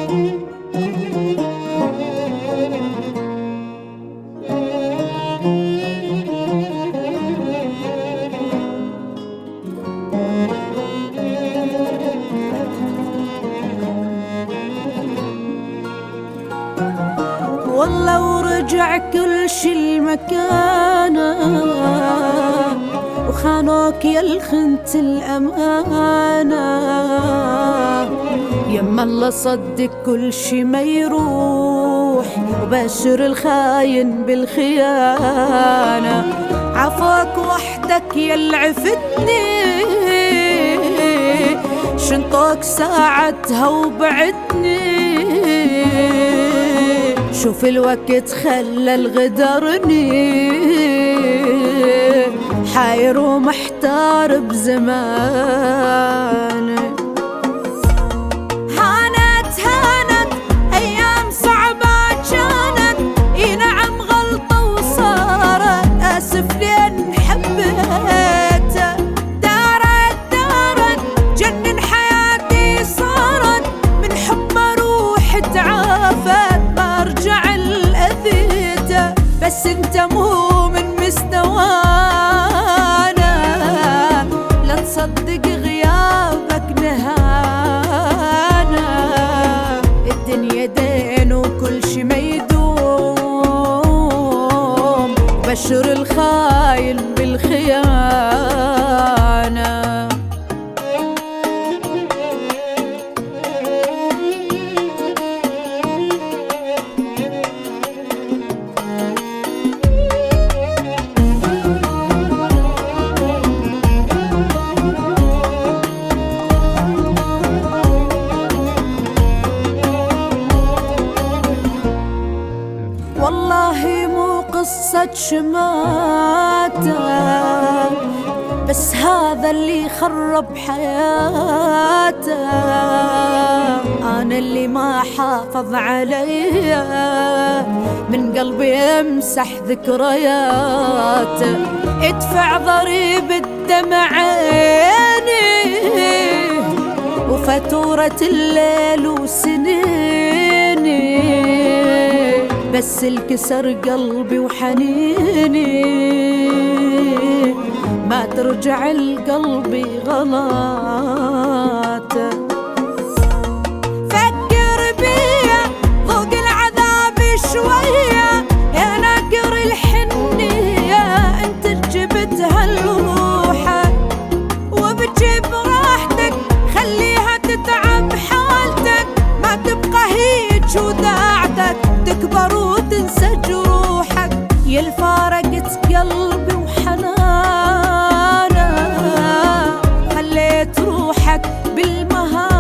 والله ورجع كل شي المكانه وخانوك يا الخنت الأمانة، يما الله صدق كل شي ما يروح وبشر الخاين بالخيانة. عفاك وحدك يا اللي عفتني، شنطوك ساعتها وبعدني، شوف الوقت خلى الغدرني، حاير ومحتار بزماني. هانت أيام صعبة كانت، اي نعم غلطة وصارت، آسف لين حبيته، دارت جنن حياتي صارت، من حبه روحي تعافت، ما ارجع لأذيته، بس انت مو من مستوانا، لا تصدق غيابك نهانا، الدنيا دين وكل شي ما يدوم، بشر الخاين بالخيانة. والله مو قصة شماتة، بس هذا اللي خرب حياته، أنا اللي ما حافظ عليا، من قلبي امسح ذكرياته، ادفع ضريب الدمع عيني وفاتورة الليل وسنيني، بس الكسر قلبي وحنيني، ما ترجع لقلبي غلاته. فكر بيا ذوق العذاب شوية، يا ناقر الحنية انت جبتها لروحك، وبتجيب راحتك خليها تتعب حالتك، ما تبقى هيج وداعتك تكبر وتنسى جروحك، يا الفارقت قلبي وحنانه، خليت روحك بالمهانة.